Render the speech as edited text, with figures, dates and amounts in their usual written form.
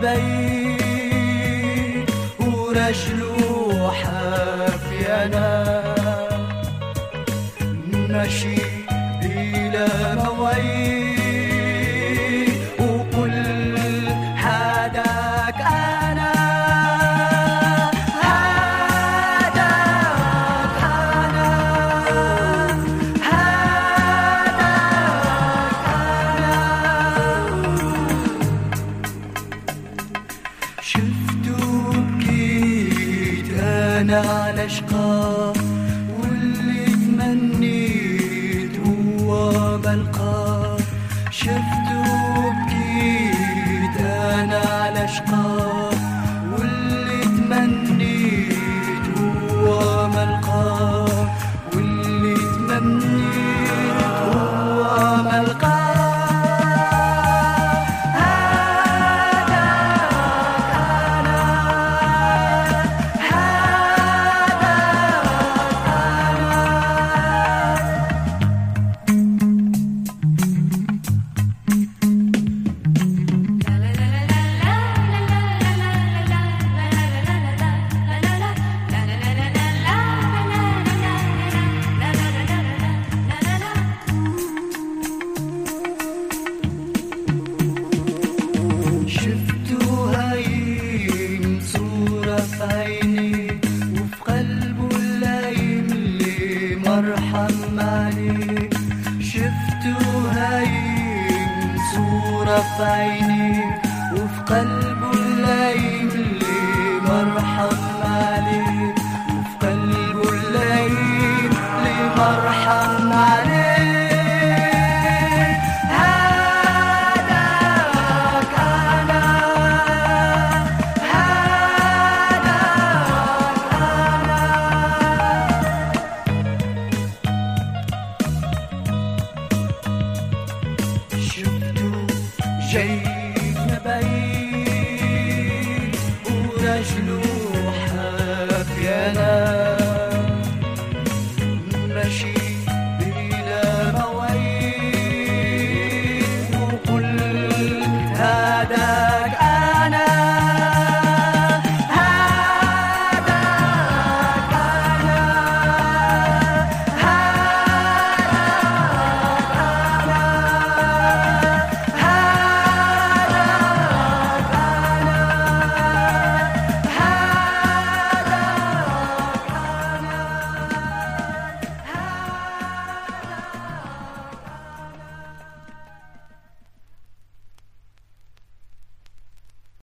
بعيد ورجله حافينا ماشي بلا مواعيد وكل حداك أنا على شقاه واللي تمنيت هو ملقاه شفته بكيت أنا على شقاه واللي تمنيت هو ملقاه واللي تمنيت هو ملقاه مرحم عليك شفته هايم صورة في عيني وفي قلبه الليل اللي مرحم عليك وفي قلبه الليل اللي مرحم عليك شفته جاي